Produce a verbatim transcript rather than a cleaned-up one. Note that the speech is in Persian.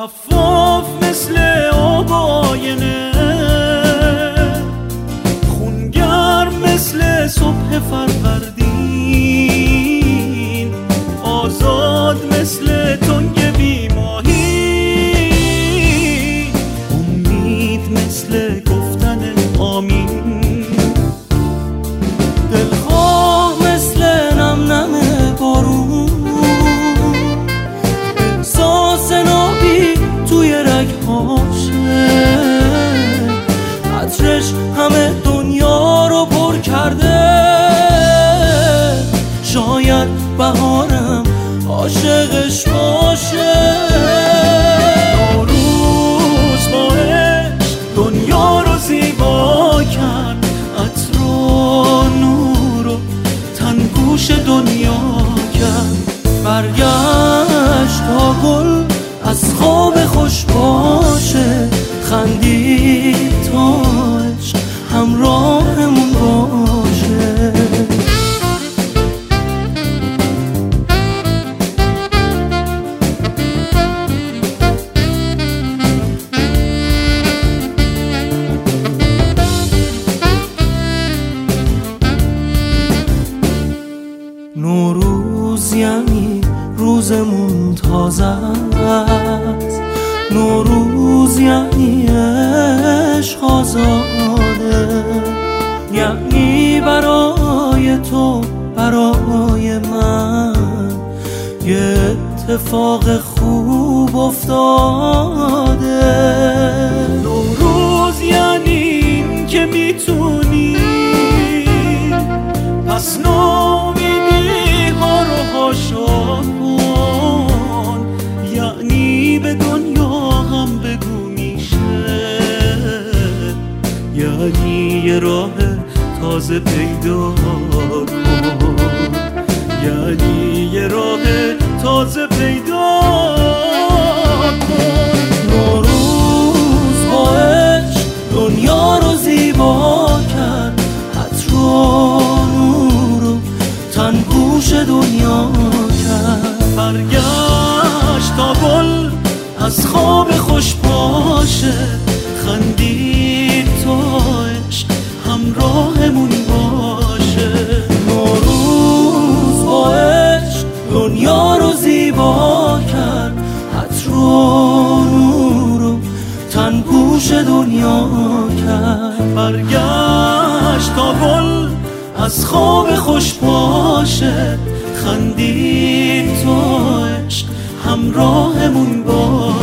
شفاف مثل آباینه، خونگرم مثل صبح فروردین، آزاد مثل تنگ بیماهی، امید مثل گفتن آمین، دلخواه مثل نم نم بارون، احساس نابی توی رگهاشه، عطرش همه دنیا رو پر کرده، شاید بهارم عاشقش باشه. نوروز با عشق دنیا رو زیبا کرد، عطر و نور و تنگوش دنیا کرد، برگشت تا گل از خواب خوش باشه، خندید تا عشق همراهمون باشه. نوروز یعنی روزمون تازه است، نوروز یعنی عشق آزاده، یعنی برای تو برای من یه اتفاق خوب افتاده. نوروز یعنی این که میتونی پس ناامیدی ها رو حاشا کن، یعنی به دنیا هم بگو میشه، یعنی یه راه تازه پیدا کن، یعنی یه راه تازه پیدا کن. نوروز با عشق دنیا رو زیبا کرد، عطر و نور و تنگوش دنیا کرد، برگشت تا گل از خواب خوش باشه، خندید تا عشق همراهمون باشه. نوروز با عشق دنیا رو زیبا کرد، عطر و نور و تنگوش دنیا کرد، برگشت تا گل از خواب خوش باشه، خندید تا عشق همراهمون باشه.